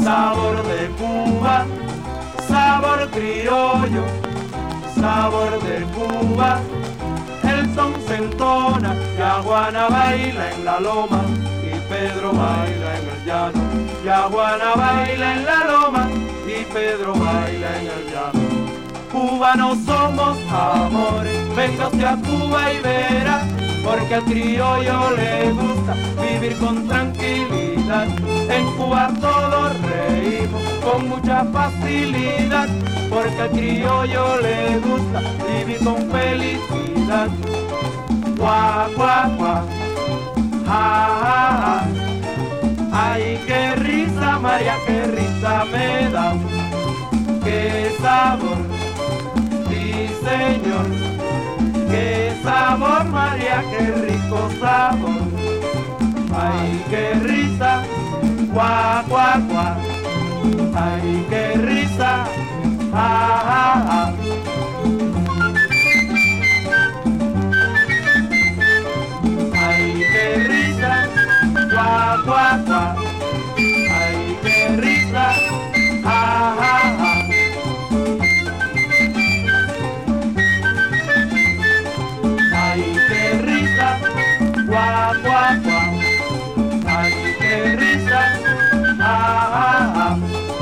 sabor de Cuba, sabor criollo, sabor de Cuba. El son se entona, Yaguana baila en la loma y Pedro baila en el llano. Yaguana baila en la loma y Pedro baila en el llano. Cubanos somos amores, venga usted a Cuba y verá, porque al criollo le gusta vivir con tranquilidad. En Cuba todos reímos con mucha facilidad, porque al criollo le gusta vivir con felicidad. Guá, guá, guá, ja, ja, ja. Ay, qué risa, María, qué risa me da, qué sabor, sí señor, qué sabor, María, qué rico sabor. Ay, qué risa, guá, guá, guá. Ay, qué risa, ja, ja, ja. Ay, qué risa, guá, guá, guá. Ay, qué risa, ja, ja, ja. Ay, qué risa, guá, guá, guá. Ay, qué risa, ja, ja, ja.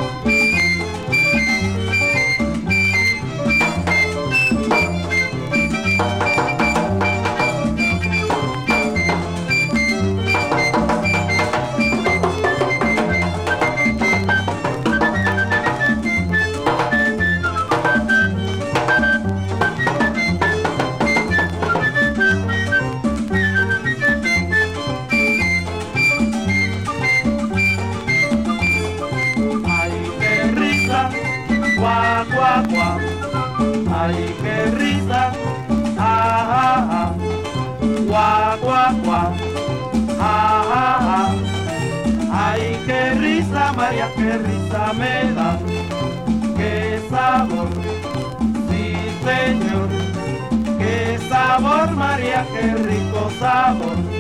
Ay, qué risa, ja, ja, ja. Guá, guá, guá, ja, ja, ja. Ay, qué risa, María, qué risa me da, qué sabor, sí señor, qué sabor, María, qué rico sabor.